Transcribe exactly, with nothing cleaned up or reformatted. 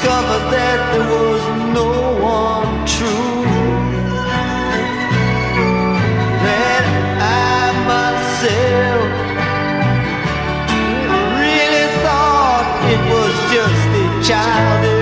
discovered that there was no one true, that I myself really thought it was just a childish